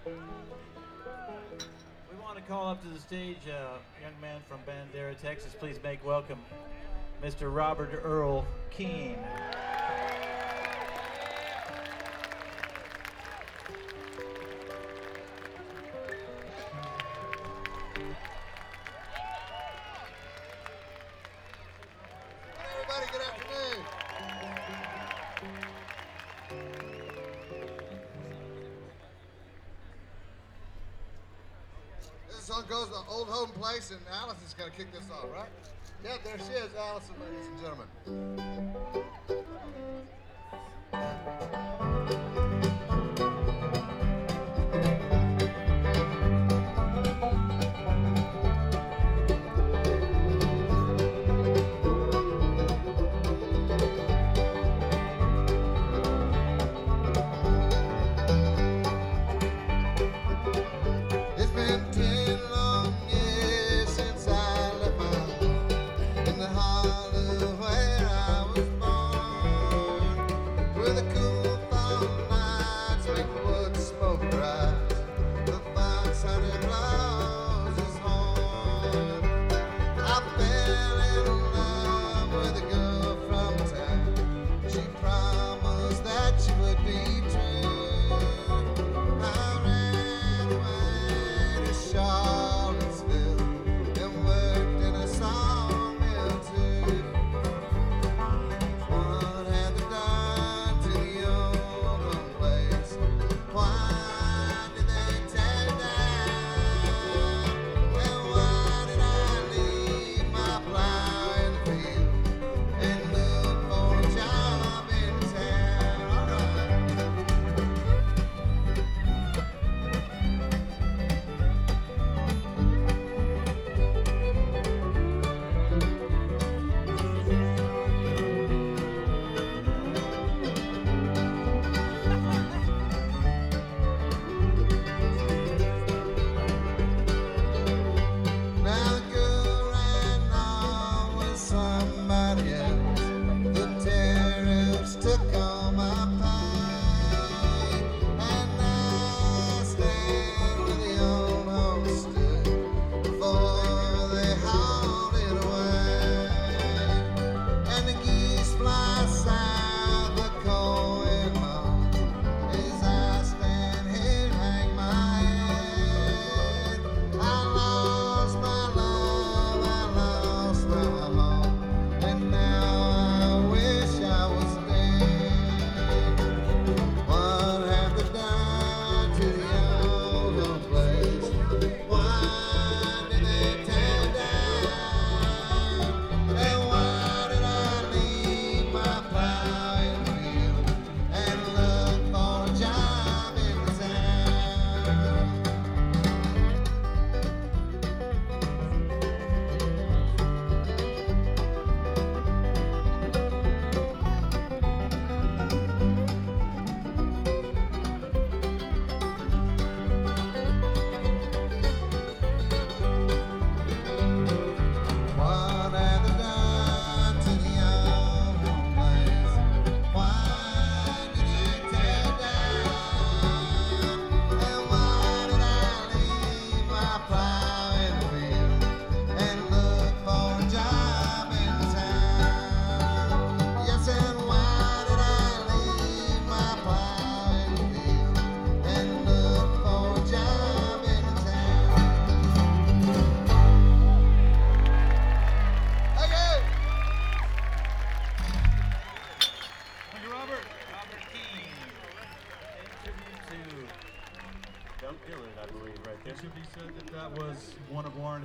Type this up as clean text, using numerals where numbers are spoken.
We want to call up to the stage a young man from Bandera, Texas. Please make welcome Mr. Robert Earl Keane. Everybody, good afternoon. This song goes to Old Home Place, and Allison's going to kick this off, right? Yeah, there she is, Allison, ladies and gentlemen. It's been 10 long years since I left my home in the heart of where I was born, where the cool fall nights make the wood smoke rise, the fox hunter blows his horn. I fell in love with a girl from town. She promised that she would be true. I ran away to Charlottesville and worked in a sawmill too. What have they done to the old home place? Why did they tear down? And why did I leave my plow in the field and look for a job in town? All right. Now the girl ran off with somebody else. The tariffs took all my pay, and I stayed where the old home stood before they hauled it away. And the geese fly south the cold moon as I stand here and hang my head. I lost my love, I lost my home, and now I wish I was dead. What have they done to the old home place? Why did they tear down? And why did I leave my plow in the field and look for a job in the town? What have they done to the old home place? Why did they tear down? And why did I leave my plow in the field and look for a job in town? Yes, and why did I leave my plow in the field and look for a job in town? Thank you. Thank you, Robert. Robert Keane. A tribute to Doug Dillard, I believe, right there. It should be said that that was one of Warren